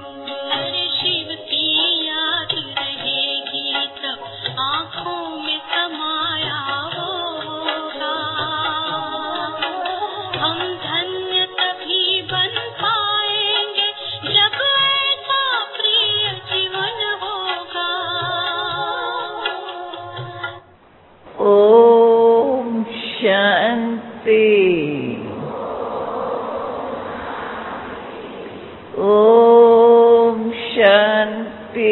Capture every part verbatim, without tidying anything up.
ओम शांति। ओम शांति।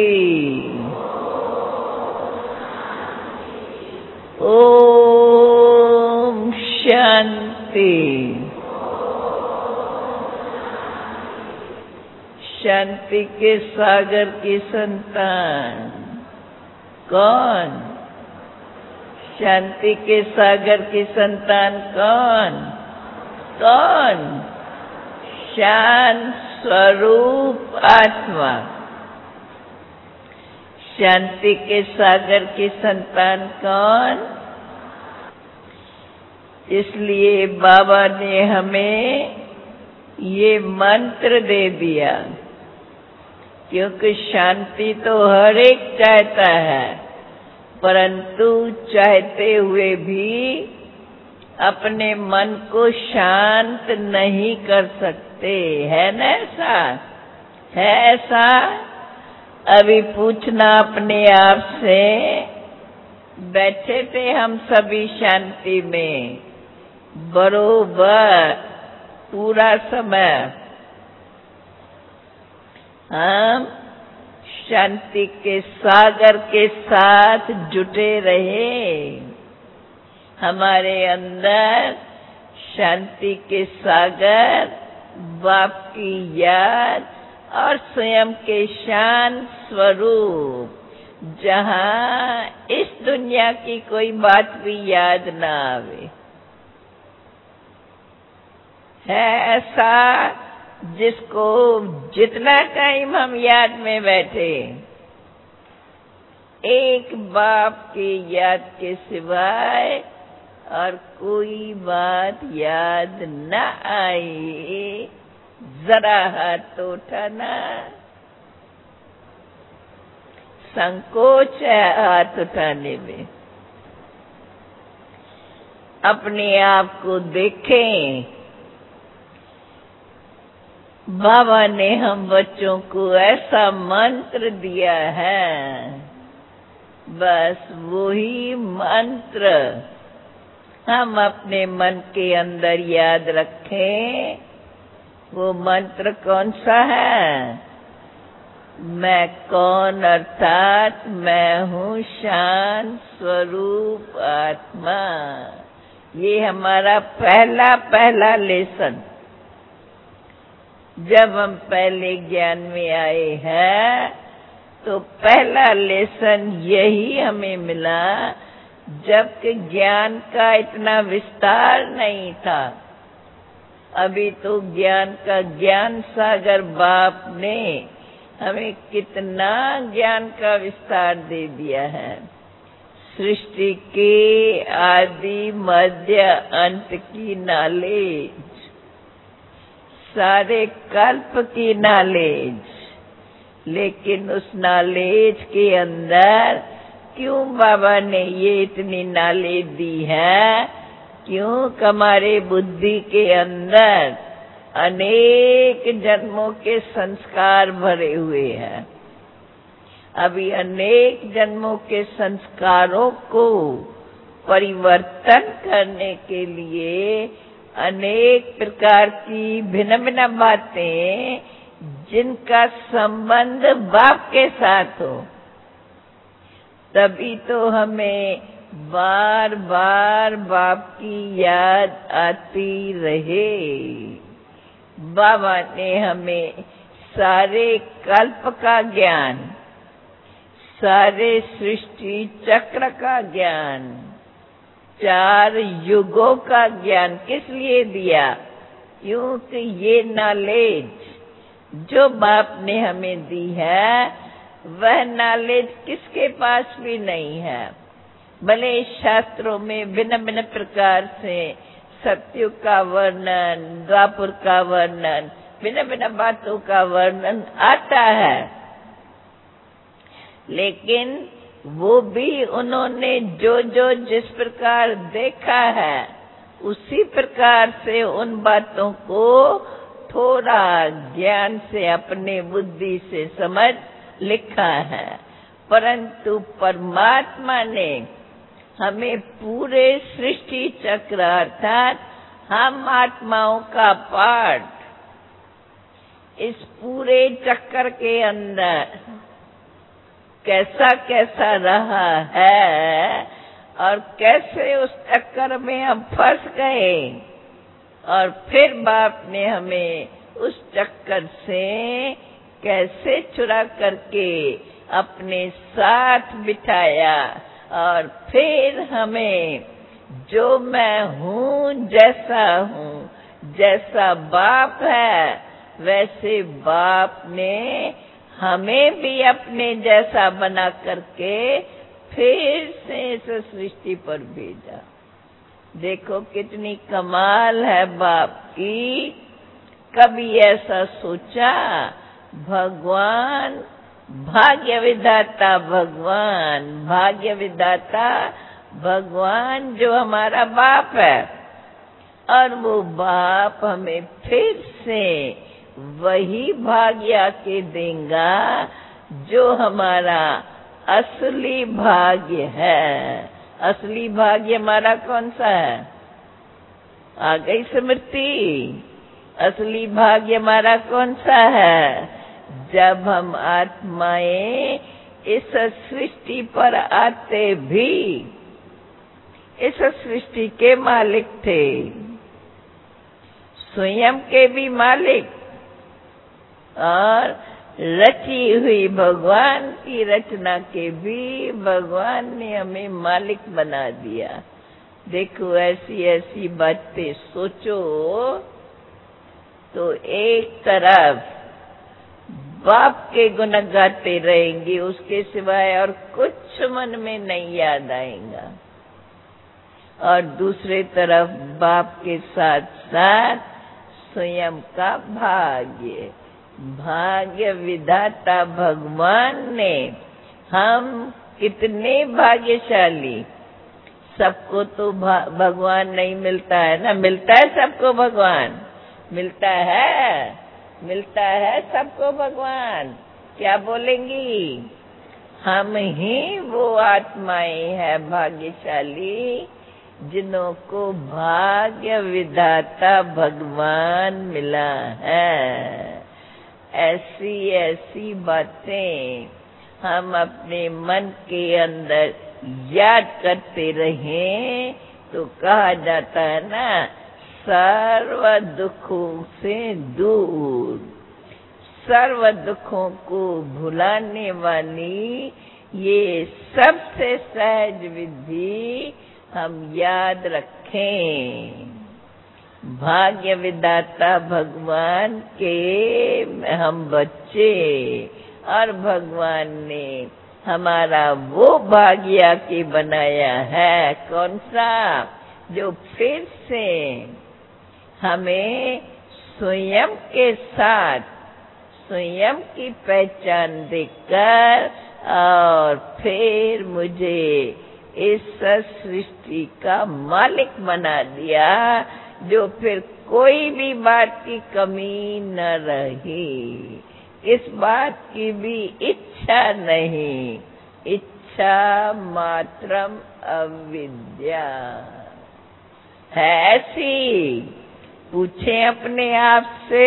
ओम शांति। शांति के सागर की संतान कौन? शांति के सागर की संतान कौन? कौन? शांत स्वरूप आत्मा। शांति के सागर की संतान कौन? इसलिए बाबा ने हमें ये मंत्र दे दिया, क्योंकि शांति तो हर एक चाहता है, परंतु चाहते हुए भी अपने मन को शांत नहीं कर सकते। है ना ऐसा? है ऐसा? अभी पूछना अपने आप से। बैठे थे हम सभी शांति में बरोबर पूरा समय। हम शांति के सागर के साथ जुटे रहे। हमारे अंदर शांति के सागर, बाप की याद और स्वयं के शांत स्वरूप, जहाँ इस दुनिया की कोई बात भी याद ना आवे। है ऐसा? जिसको जितना टाइम हम याद में बैठे, एक बाप की याद के सिवाय और कोई बात याद न आई, जरा हाथ तो उठाना। संकोच है हाथ उठाने में। अपने आप को देखें। बाबा ने हम बच्चों को ऐसा मंत्र दिया है, बस वही मंत्र हम अपने मन के अंदर याद रखें। वो मंत्र कौन सा है? मैं कौन, अर्थात मैं हूँ शांत स्वरूप आत्मा। ये हमारा पहला पहला लेसन। जब हम पहले ज्ञान में आए हैं तो पहला लेसन यही हमें मिला, जबकि ज्ञान का इतना विस्तार नहीं था। अभी तो ज्ञान का ज्ञान सागर बाप ने हमें कितना ज्ञान का विस्तार दे दिया है। सृष्टि के आदि मध्य अंत की नॉलेज, सारे कल्प की नॉलेज। लेकिन उस नॉलेज के अंदर क्यों बाबा ने ये इतनी नॉलेज दी है? क्यों? हमारे बुद्धि के अंदर अनेक जन्मों के संस्कार भरे हुए हैं। अभी अनेक जन्मों के संस्कारों को परिवर्तन करने के लिए अनेक प्रकार की भिन्न भिन्न बातें, जिनका संबंध बाप के साथ हो, तभी तो हमें बार बार बाप की याद आती रहे। बाबा ने हमें सारे कल्प का ज्ञान, सारे सृष्टि चक्र का ज्ञान, चार युगों का ज्ञान किस लिए दिया? क्योंकि ये नॉलेज जो बाप ने हमें दी है, वह नॉलेज किसके पास भी नहीं है। भले शास्त्रों में भिन्न भिन्न प्रकार से सत्युग का वर्णन, द्वापर का वर्णन, भिन्न भिन्न बातों का वर्णन आता है, लेकिन वो भी उन्होंने जो जो जिस प्रकार देखा है उसी प्रकार से उन बातों को थोड़ा ज्ञान से अपने बुद्धि से समझ लिखा है। परंतु परमात्मा ने हमें पूरे सृष्टि चक्र अर्थात हम आत्माओं का पाठ इस पूरे चक्कर के अंदर कैसा कैसा रहा है और कैसे उस चक्कर में हम फंस गए, और फिर बाप ने हमें उस चक्कर से कैसे छुड़ा करके अपने साथ बिठाया, और फिर हमें जो मैं हूँ जैसा हूँ, जैसा बाप है वैसे बाप ने हमें भी अपने जैसा बना करके फिर से इस सृष्टि पर भेजा। देखो कितनी कमाल है बाप की। कभी ऐसा सोचा भगवान भाग्य विधाता, भगवान भाग्य विधाता भगवान जो हमारा बाप है, और वो बाप हमें फिर से वही भाग्य के देगा जो हमारा असली भाग्य है। असली भाग्य हमारा कौन सा है? आ गई स्मृति? असली भाग्य हमारा कौन सा है? जब हम आत्माएं इस सृष्टि पर आते भी इस सृष्टि के मालिक थे, स्वयं के भी मालिक, और रची हुई भगवान की रचना के भी भगवान ने हमें मालिक बना दिया। देखो ऐसी ऐसी बातें सोचो तो एक तरफ बाप के गुण गाते रहेंगे, उसके सिवाय और कुछ मन में नहीं याद आएगा, और दूसरे तरफ बाप के साथ साथ स्वयं का भाग्य भाग्य विधाता भगवान ने हम कितने भाग्यशाली। सबको तो भगवान नहीं मिलता है ना, मिलता है सबको भगवान, मिलता है मिलता है सबको भगवान। क्या बोलेंगी? हम ही वो आत्माएं हैं भाग्यशाली जिन्हों को भाग्य विधाता भगवान मिला है। ऐसी ऐसी बातें हम अपने मन के अंदर याद करते रहें तो कहा जाता है ना, सर्व दुखों से दूर, सर्व दुखों को भुलाने वाली ये सबसे सहज विधि हम याद रखें। भाग्य विधाता भगवान के हम बच्चे, और भगवान ने हमारा वो भाग्य के बनाया है, कौन सा? जो फिर से हमें स्वयं के साथ स्वयं की पहचान देकर और फिर मुझे इस सृष्टि का मालिक बना दिया, जो फिर कोई भी बात की कमी न रही, इस बात की भी इच्छा नहीं, इच्छा मात्रम अविद्या है। ऐसी पूछे अपने आप से,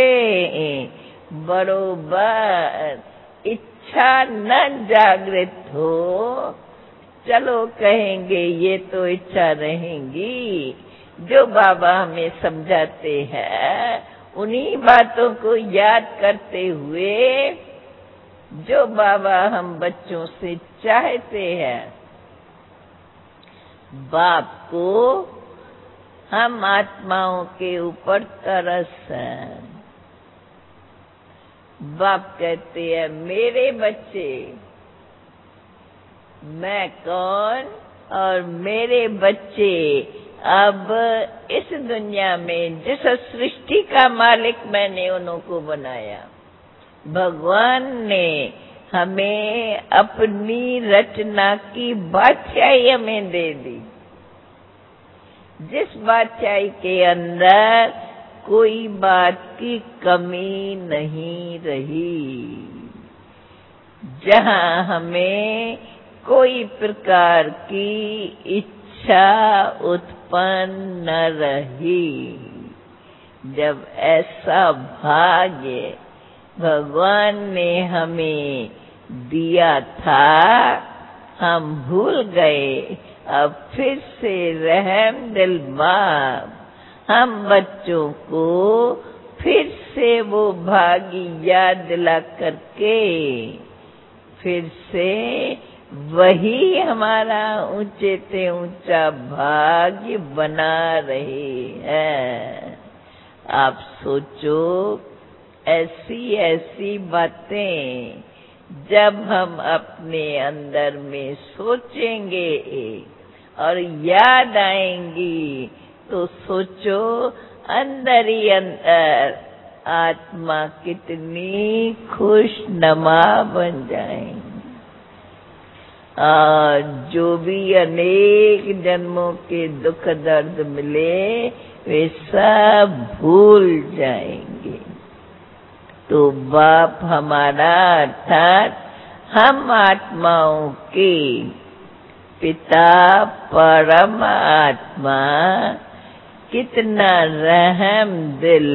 बरोबर इच्छा न जागृत हो, चलो कहेंगे ये तो इच्छा रहेंगी। जो बाबा हमें समझाते हैं उन्हीं बातों को याद करते हुए जो बाबा हम बच्चों से चाहते हैं, बाप को हम आत्माओं के ऊपर तरस है। बाप कहते हैं मेरे बच्चे, मैं कौन और मेरे बच्चे अब इस दुनिया में जिस सृष्टि का मालिक मैंने उनको बनाया, भगवान ने हमें अपनी रचना की बादशाही हमें दे दी, जिस बादशाही के अंदर कोई बात की कमी नहीं रही, जहां हमें कोई प्रकार की इच्छा उत्पन्न न रही। जब ऐसा भाग्य भगवान ने हमें दिया था, हम भूल गए। अब फिर से रहम दिल बाप हम बच्चों को फिर से वो भाग्य याद दिला करके फिर से वही हमारा ऊंचे से ऊंचा भाग्य बना रहे हैं। आप सोचो, ऐसी ऐसी बातें जब हम अपने अंदर में सोचेंगे और याद आएंगी, तो सोचो अंदर ही अंदर आत्मा कितनी खुशनुमा बन जाएंगी, और जो भी अनेक जन्मों के दुख दर्द मिले वे सब भूल जाएंगे। तो बाप हमारा अर्थात हम आत्माओं के पिता परम आत्मा कितना रहम दिल,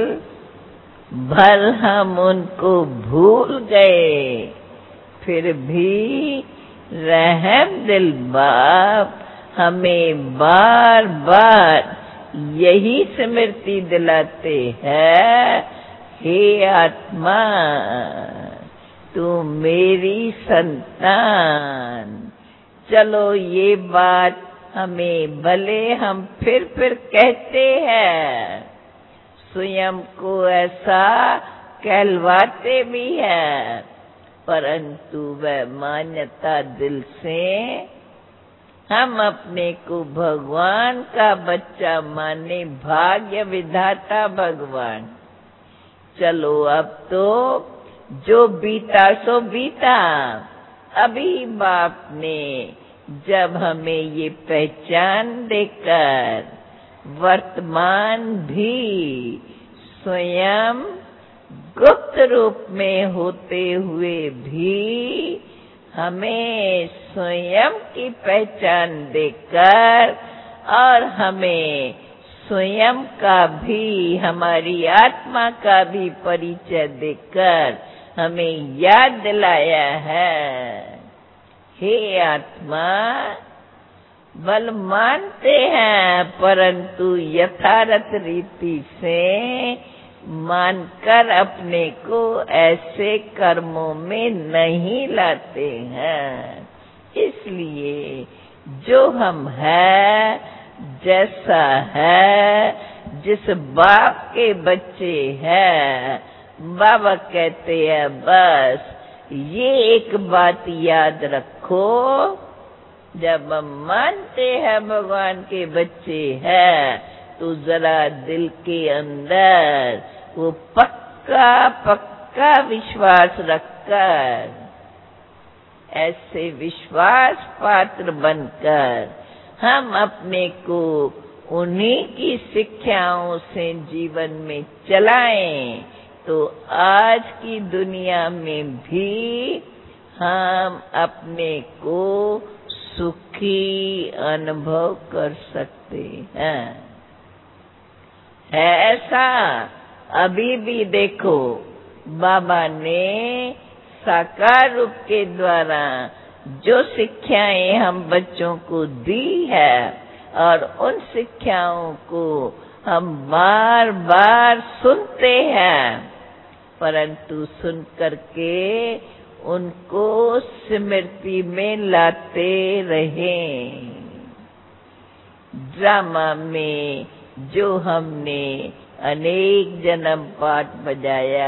भल हम उनको भूल गए, फिर भी रहम दिल बाप हमें बार बार यही स्मृति दिलाते हैं, हे आत्मा तू मेरी संतान। चलो ये बात हमें भले हम फिर फिर कहते हैं, स्वयं को ऐसा कहलवाते भी हैं, परंतु वह मान्यता दिल से हम अपने को भगवान का बच्चा माने, भाग्य विधाता भगवान। चलो अब तो जो बीता सो बीता। अभी बाप ने जब हमें ये पहचान देकर वर्तमान भी स्वयं गुप्त रूप में होते हुए भी हमें स्वयं की पहचान देकर और हमें स्वयं का भी, हमारी आत्मा का भी परिचय देकर हमें याद दिलाया है, हे आत्मा बल मानते हैं परंतु यथार्थ रीति से मानकर अपने को ऐसे कर्मों में नहीं लाते हैं। इसलिए जो हम हैं, जैसा है, जिस बाप के बच्चे हैं, बाबा कहते हैं बस ये एक बात याद रखो, जब हम मानते हैं भगवान के बच्चे हैं, तो जरा दिल के अंदर वो पक्का पक्का विश्वास रखकर, ऐसे विश्वास पात्र बनकर हम अपने को उन्हीं की शिक्षाओं से जीवन में चलाएं, तो आज की दुनिया में भी हम अपने को सुखी अनुभव कर सकते हैं। है ऐसा? अभी भी देखो बाबा ने साकार रूप के द्वारा जो शिक्षाएं हम बच्चों को दी है, और उन शिक्षाओं को हम बार बार सुनते हैं, परंतु सुन करके उनको स्मृति में लाते रहें। ड्रामा में जो हमने अनेक जन्म पाठ बजाया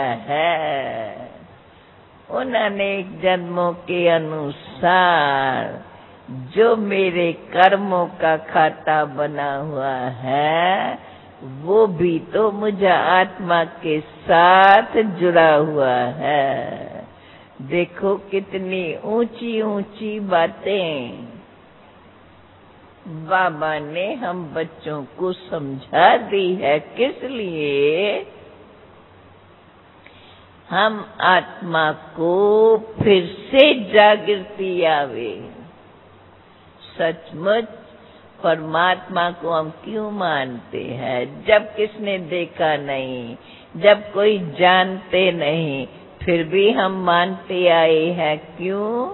है, उन अनेक जन्मों के अनुसार जो मेरे कर्मों का खाता बना हुआ है वो भी तो मुझे आत्मा के साथ जुड़ा हुआ है। देखो कितनी ऊंची ऊंची बातें बाबा ने हम बच्चों को समझा दी है। किस लिए? हम आत्मा को फिर से जागृति आवे। सचमुच परमात्मा को हम क्यों मानते हैं? जब किसने देखा नहीं, जब कोई जानते नहीं, फिर भी हम मानते आए हैं। क्यों?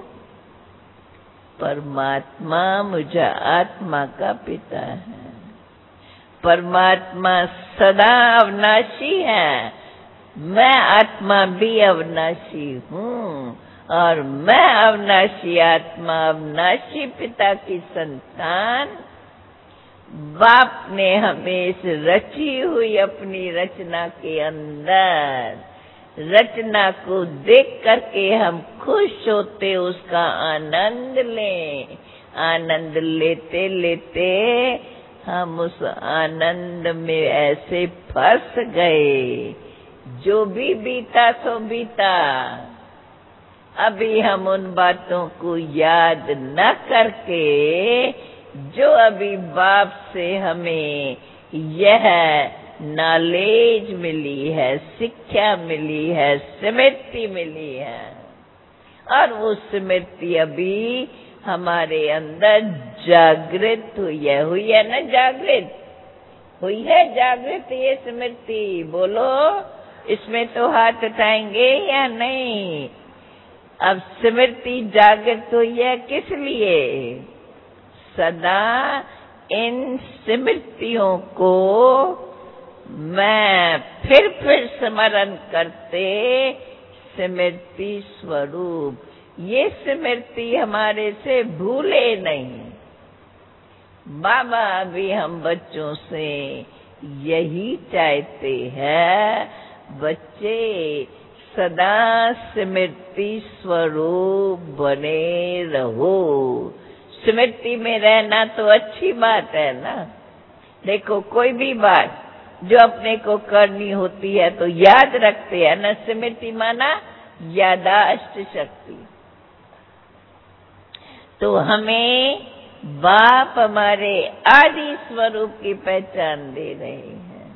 परमात्मा मुझे आत्मा का पिता है। परमात्मा सदा अविनाशी है। मैं आत्मा भी अविनाशी हूँ और मैं अविनाशी आत्मा, अविनाशी पिता की संतान। बाप ने हमें इस रची हुई अपनी रचना के अंदर रचना को देख करके हम खुश होते, उसका आनंद लें। आनंद लेते लेते हम उस आनंद में ऐसे फंस गए, जो भी बीता सो बीता। अभी हम उन बातों को याद न करके, जो अभी बाप से हमें यह नॉलेज मिली है, शिक्षा मिली है, स्मृति मिली है, और वो स्मृति अभी हमारे अंदर जागृत हुई है। हुई है ना जागृत? हुई है जागृत ये स्मृति? बोलो, इसमें तो हाथ उठाएंगे या नहीं? अब स्मृति जागृत हुई है किस लिए? सदा इन स्मृतियों को मैं फिर फिर स्मरण करते, स्मृति स्वरूप, ये स्मृति हमारे से भूले नहीं। बाबा भी हम बच्चों से यही चाहते हैं, बच्चे सदा स्मृति स्वरूप बने रहो। स्मृति में रहना तो अच्छी बात है ना। देखो कोई भी बात जो अपने को करनी होती है तो याद रखते हैं ना। स्मृति माना यादाश्त शक्ति। तो हमें बाप हमारे आदि स्वरूप की पहचान दे रहे हैं।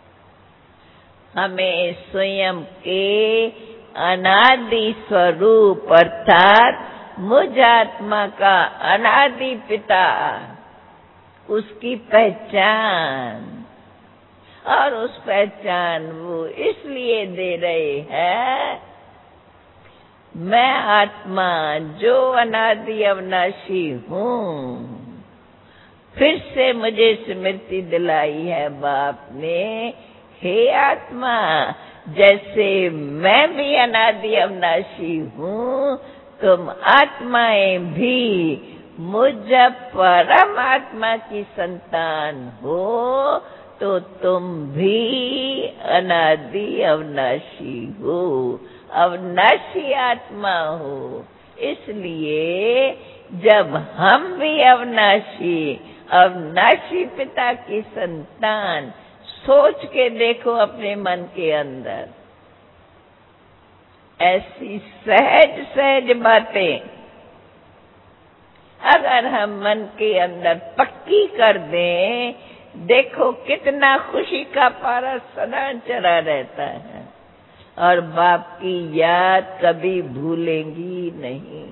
हमें स्वयं के अनादि स्वरूप अर्थात मुझ आत्मा का अनादि पिता, उसकी पहचान, और उस पहचान वो इसलिए दे रहे हैं, मैं आत्मा जो अनादि अविनाशी हूँ। फिर से मुझे स्मृति दिलाई है बाप ने, हे आत्मा, जैसे मैं भी अनादि अविनाशी हूँ, तुम आत्माएं भी मुझ परमात्मा की संतान हो, तो तुम भी अनादि अविनाशी हो, अविनाशी आत्मा हो। इसलिए जब हम भी अविनाशी अविनाशी पिता की संतान, सोच के देखो अपने मन के अंदर ऐसी सहज सहज बातें अगर हम मन के अंदर पक्की कर दें, देखो कितना खुशी का पारा सदा चढ़ा रहता है, और बाप की याद कभी भूलेंगी नहीं।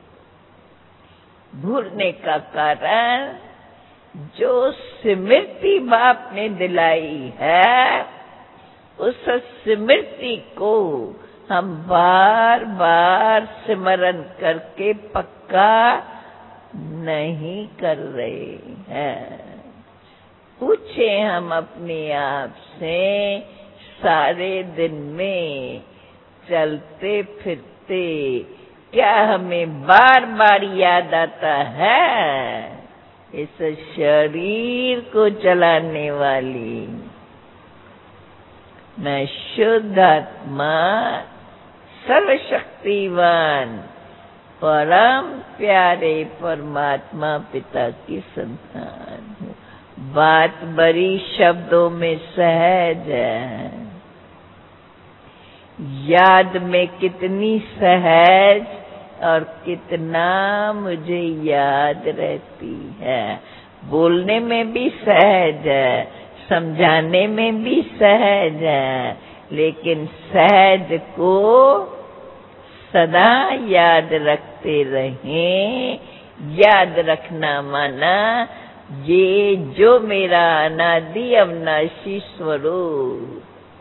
भूलने का कारण, जो स्मृति बाप ने दिलाई है, उस स्मृति को हम बार बार स्मरण करके पक्का नहीं कर रहे हैं। पूछे हम अपने आप से, सारे दिन में चलते फिरते क्या हमें बार बार याद आता है इस शरीर को चलाने वाली मैं शुद्ध आत्मा, सर्वशक्तिवान परम प्यारे परमात्मा पिता की संतान हूँ। बात बड़ी शब्दों में सहज है, याद में कितनी सहज और कितना मुझे याद रहती है। बोलने में भी सहज है, समझाने में भी सहज है, लेकिन सहज को सदा याद रखते रहें। याद रखना माना ये जो मेरा अनादि अविनाशी स्वरूप,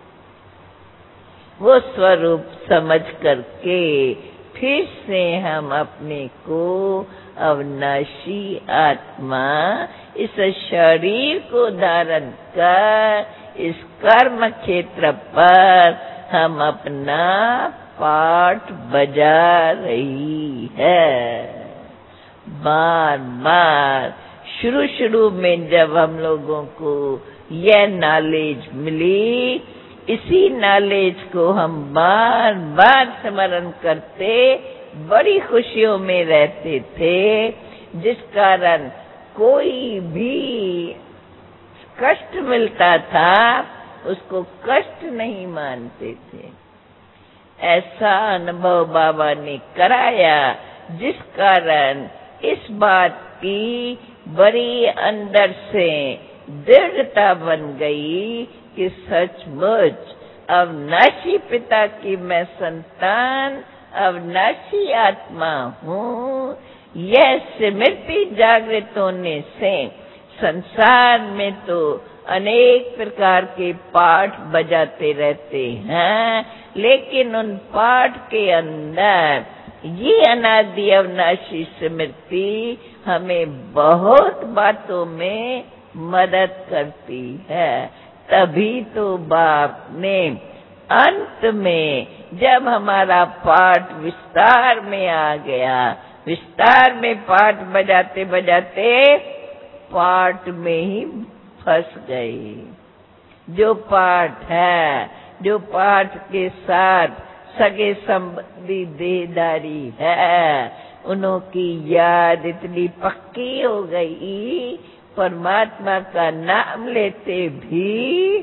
वो स्वरूप समझ करके फिर से हम अपने को अविनाशी आत्मा इस शरीर को धारण कर इस कर्म क्षेत्र पर हम अपना पाठ बजा रही है। बार बार शुरू शुरू में जब हम लोगों को यह नॉलेज मिली, इसी नॉलेज को हम बार बार स्मरण करते बड़ी खुशियों में रहते थे, जिस कारण कोई भी कष्ट मिलता था उसको कष्ट नहीं मानते थे। ऐसा अनुभव बाबा ने कराया, जिस कारण इस बात की बड़ी अंदर से दृढ़ता बन गई कि सचमुच अविनाशी पिता की मैं संतान, अविनाशी आत्मा हूँ। यह स्मृति जागृत होने से संसार में तो अनेक प्रकार के पाठ बजाते रहते हैं, लेकिन उन पाठ के अंदर ये अनादि अविनाशी स्मृति हमें बहुत बातों में मदद करती है। तभी तो बाप ने अंत में जब हमारा पाठ विस्तार में आ गया, विस्तार में पाठ बजाते बजाते पाठ में ही फंस गई। जो पाठ है, जो पाठ के साथ सगे संबंधी देहधारी है, उन्हों की याद इतनी पक्की हो गई, परमात्मा का नाम लेते भी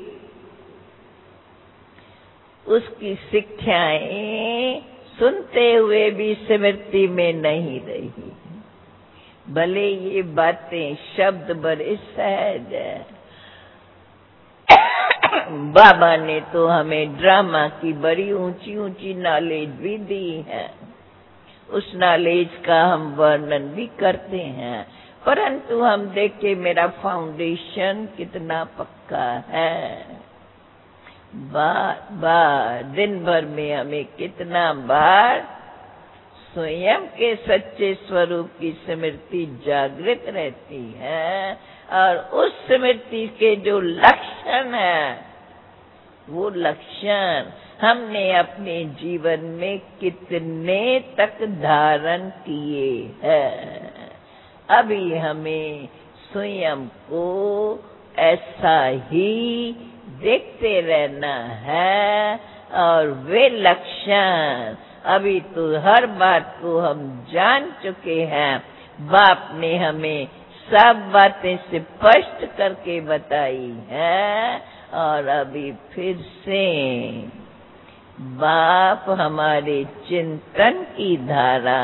उसकी शिक्षाएं सुनते हुए भी स्मृति में नहीं रही। भले ये बातें शब्द बड़े सहज है, बाबा ने तो हमें ड्रामा की बड़ी ऊंची ऊंची नॉलेज भी दी है, उस नॉलेज का हम वर्णन भी करते हैं, परंतु हम देखे मेरा फाउंडेशन कितना पक्का है। बार बार दिन भर में हमें कितना बार स्वयं के सच्चे स्वरूप की स्मृति जागृत रहती है, और उस स्मृति के जो लक्षण है, वो लक्षण हमने अपने जीवन में कितने तक धारण किए हैं। अभी हमें स्वयं को ऐसा ही देखते रहना है, और वे लक्षण अभी तो हर बात को हम जान चुके हैं। बाप ने हमें सब बातें स्पष्ट करके बताई है, और अभी फिर से बाप हमारे चिंतन की धारा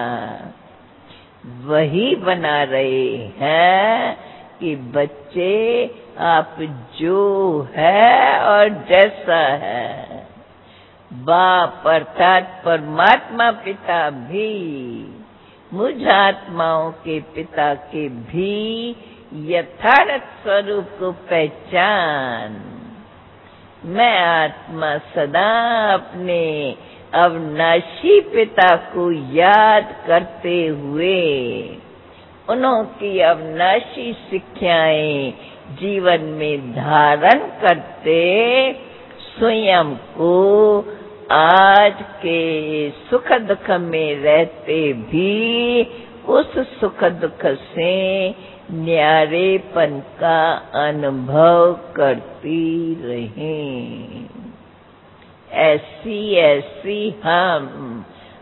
वही बना रहे हैं कि बच्चे आप जो है और जैसा है, बाप अर्थात परमात्मा पिता भी मुझ आत्माओं के पिता के भी यथार्थ स्वरूप को पहचान। मैं आत्मा सदा अपने अविनाशी पिता को याद करते हुए उन्हों की अविनाशी शिक्षाएं जीवन में धारण करते स्वयं को आज के सुख दुख में रहते भी उस सुख दुख से न्यारेपन का अनुभव करती रहें। ऐसी ऐसी हम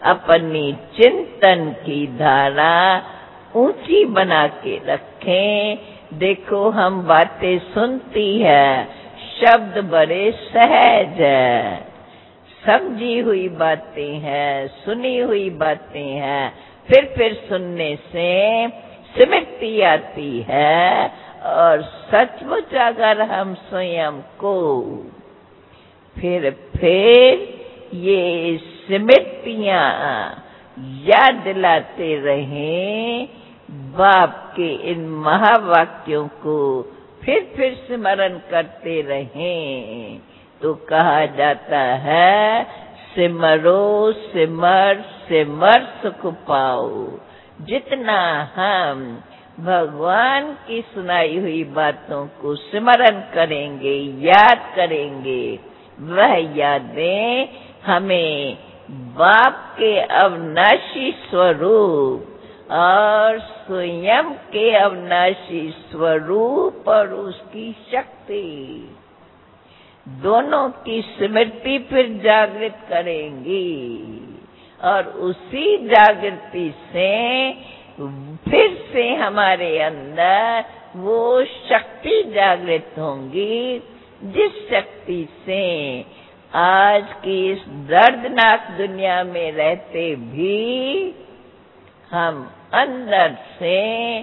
अपनी चिंतन की धारा ऊंची बना के रखें। देखो हम बातें सुनती है, शब्द बड़े सहज है, समझी हुई बातें हैं, सुनी हुई बातें हैं, फिर फिर सुनने से स्मृति आती है। और सचमुच अगर हम स्वयं को फिर फिर ये स्मृतियां याद दिलाते रहें, बाप के इन महावाक्यों को फिर फिर स्मरण करते रहें, तो कहा जाता है सिमरो सिमर सिमर सुख पाओ। जितना हम भगवान की सुनाई हुई बातों को स्मरण करेंगे, याद करेंगे, वह यादें हमें बाप के अविनाशी स्वरूप और स्वयं के अविनाशी स्वरूप और उसकी शक्ति दोनों की स्मृति फिर जागृत करेंगी। और उसी जागृति से फिर से हमारे अंदर वो शक्ति जागृत होंगी, जिस शक्ति से आज की इस दर्दनाक दुनिया में रहते भी हम अंदर से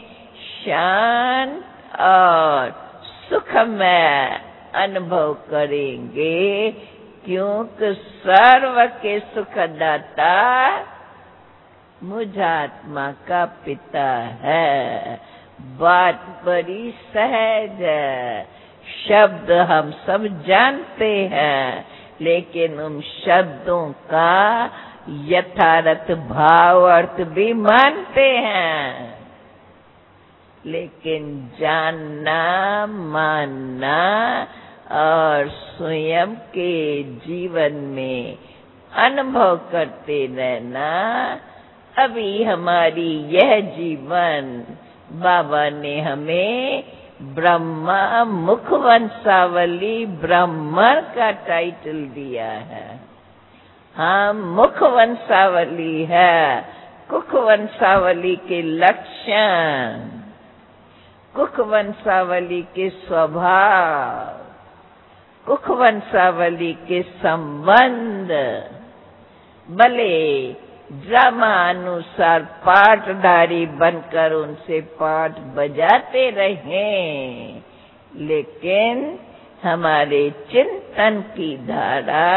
शांत और सुखमय अनुभव करेंगे, क्योंकि सर्व के सुखदाता मुझ आत्मा का पिता है। बात बड़ी सहज है, शब्द हम सब जानते हैं, लेकिन उन शब्दों का यथार्थ भाव अर्थ भी मानते हैं, लेकिन जानना, मानना और स्वयं के जीवन में अनुभव करते रहना, अभी हमारी यह जीवन बाबा ने हमें ब्रह्मा मुख वंशावली ब्राह्मण का टाइटल दिया है। हाँ, मुख वंशावली है, कुख वंशावली के लक्षण, कुख वंशावली के स्वभाव, कुख वंशावली के संबंध, भले ड्रामानुसार पाठधारी बनकर उनसे पाठ बजाते रहें, लेकिन हमारे चिंतन की धारा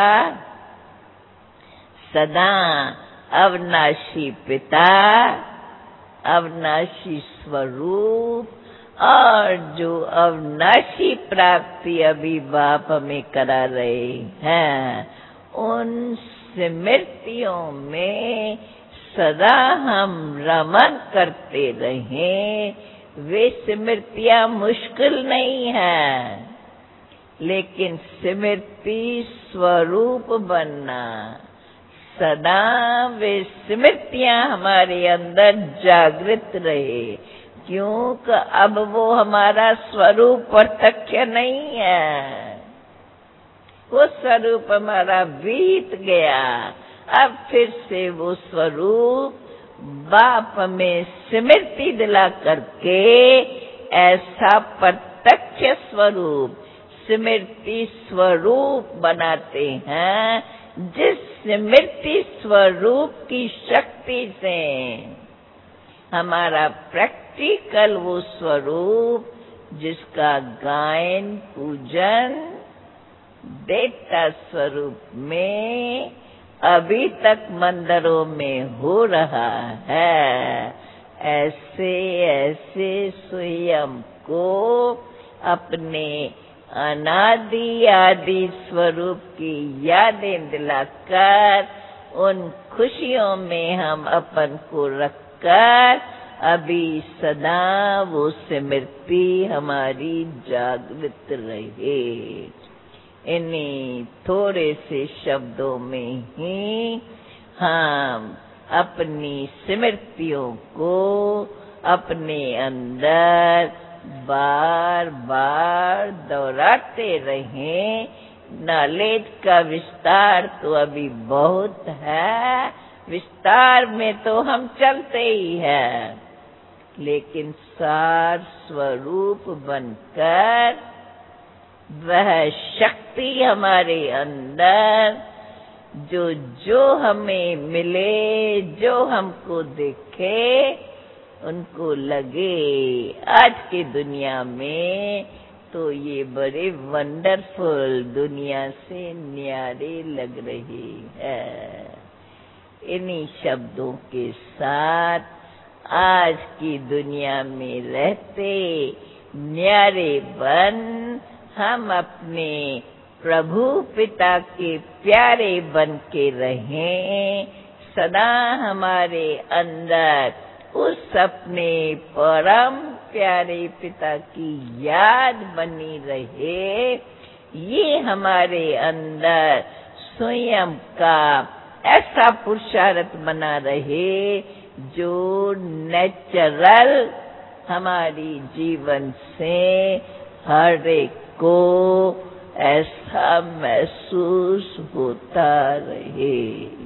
सदा अविनाशी पिता, अविनाशी स्वरूप और जो अविनाशी प्राप्ति अभी बाप हमें करा रहे हैं, उन स्मृतियों में सदा हम रमन करते रहें। वे स्मृतियां मुश्किल नहीं है, लेकिन स्मृति स्वरूप बनना, सदा वे स्मृतियां हमारे अंदर जागृत रहे, क्योंकि अब वो हमारा स्वरूप प्रत्यक्ष नहीं है, वो स्वरूप हमारा बीत गया। अब फिर से वो स्वरूप बाप में स्मृति दिला करके ऐसा प्रत्यक्ष स्वरूप, स्मृति स्वरूप बनाते हैं, जिस स्मृति स्वरूप की शक्ति से हमारा प्रैक्टिकल वो स्वरूप, जिसका गायन पूजन देवता स्वरूप में अभी तक मंदिरों में हो रहा है, ऐसे ऐसे स्वयं को अपने अनादि आदि स्वरूप की यादें दिलाकर उन खुशियों में हम अपन को रखकर अभी सदा वो स्मृति हमारी जागृत रहे। इन्हीं थोड़े से शब्दों में ही हम अपनी स्मृतियों को अपने अंदर बार बार दोहराते रहें। नॉलेज का विस्तार तो अभी बहुत है, विस्तार में तो हम चलते ही हैं, लेकिन सार स्वरूप बनकर वह शक्ति हमारे अंदर जो जो हमें मिले, जो हमको दिखे, उनको लगे आज की दुनिया में तो ये बड़े वंडरफुल, दुनिया से न्यारे लग रहे हैं। इन्हीं शब्दों के साथ आज की दुनिया में रहते न्यारे बन हम अपने प्रभु पिता के प्यारे बन के रहें। सदा हमारे अंदर उस अपने परम प्यारे पिता की याद बनी रहे। ये हमारे अंदर स्वयं का ऐसा पुरुषार्थ बना रहे जो नेचुरल हमारी जीवन से हर एक को ऐसा महसूस होता रहे।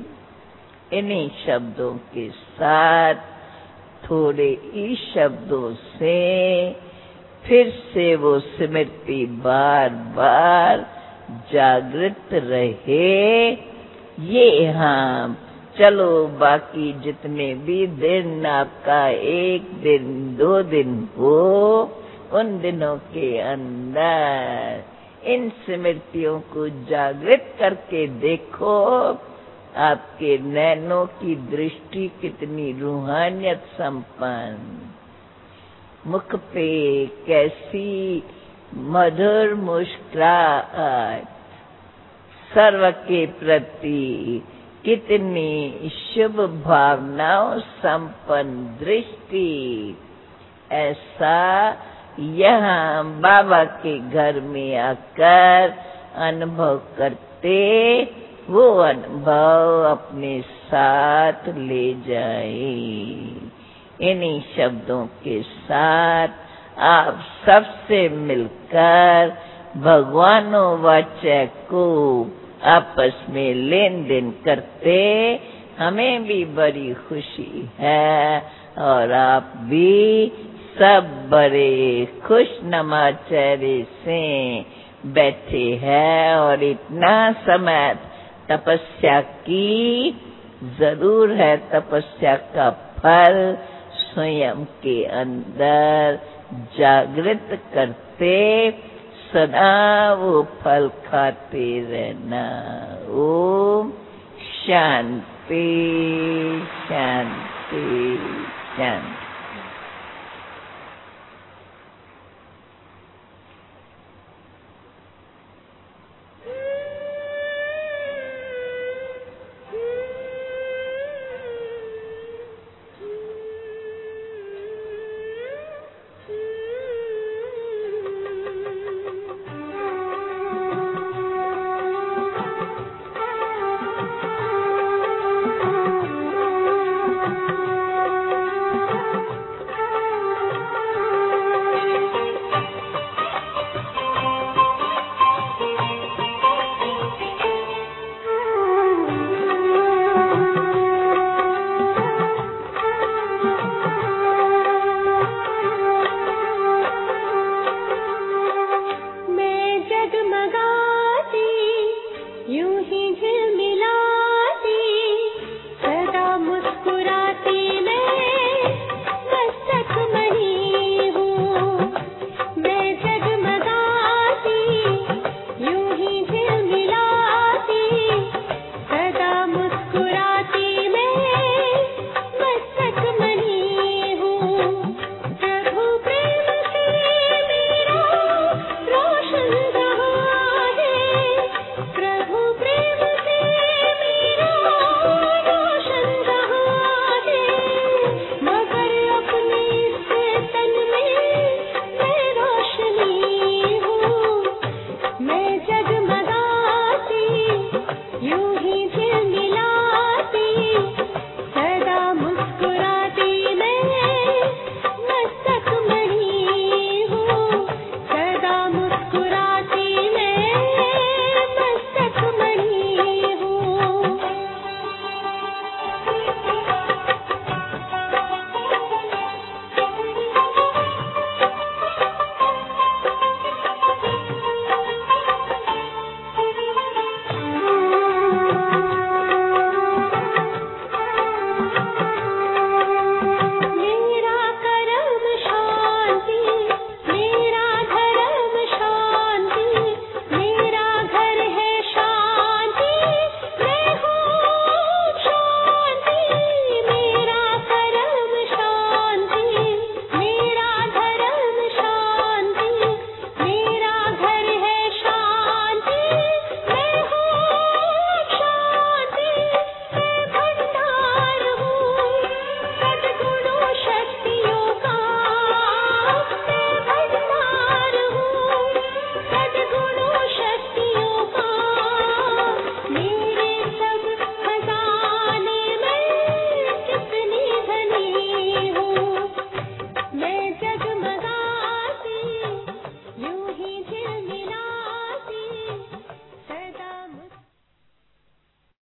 इन्हीं शब्दों के साथ थोड़े ही शब्दों से फिर से वो स्मृति बार बार जागृत रहे। ये हम चलो बाकी जितने भी दिन आपका एक दिन दो दिन हो, उन दिनों के अंदर इन स्मृतियों को जागृत करके देखो। आपके नैनों की दृष्टि कितनी रूहानियत संपन्न, मुख पे कैसी मधुर मुस्कुराहट, सर्व के प्रति कितनी शुभ भावनाओं संपन्न दृष्टि। ऐसा यहाँ बाबा के घर में आकर अनुभव करते, वो अनुभव अपने साथ ले जाए। इन्हीं शब्दों के साथ आप सबसे मिलकर भगवानों वाचा को आपस में लेन देन करते हमें भी बड़ी खुशी है, और आप भी सब बड़े खुशनुमा चेहरे से बैठे हैं और इतना समय तपस्या की जरूर है। तपस्या का फल स्वयं के अंदर जागृत करते सदा वो फल खाते रहना। ओम शांति शांति शांति।